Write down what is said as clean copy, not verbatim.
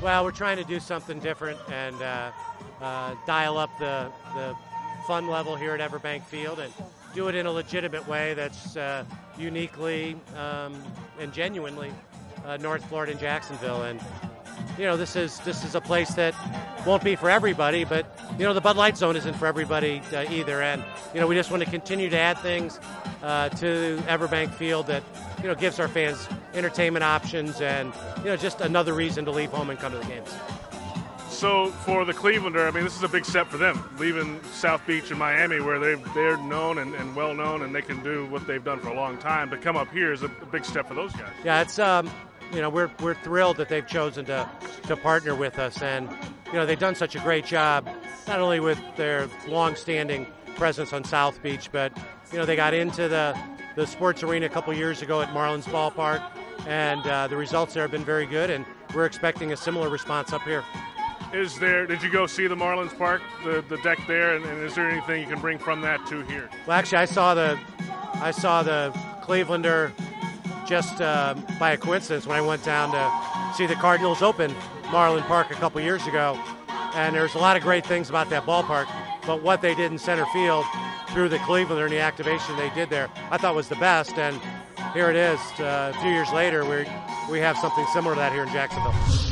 Well, we're trying to do something different and dial up the fun level here at Everbank Field and do it in a legitimate way that's uniquely and genuinely North Florida and Jacksonville. And this is a place that won't be for everybody, but the Bud Light Zone isn't for everybody either. And we just want to continue to add things to Everbank Field that gives our fans entertainment options and just another reason to leave home and come to the games. So for the Clevelander, I mean, this is a big step for them, leaving South Beach and Miami where they're known and well known and they can do what they've done for a long time. To come up here is a big step for those guys. Yeah, it's we're thrilled that they've chosen to partner with us, and they've done such a great job, not only with their long-standing presence on South Beach, but they got into the sports arena a couple years ago at Marlins Ballpark, and the results there have been very good, and we're expecting a similar response up here. Did you go see the Marlins Park, the deck there, and is there anything you can bring from that to here? Well, actually, I saw the Clevelander just by a coincidence when I went down to see the Cardinals open Marlin Park a couple years ago, and there's a lot of great things about that ballpark, but what they did in center field through the Clevelander and the activation they did there, I thought was the best, and here it is. A few years later, we have something similar to that here in Jacksonville.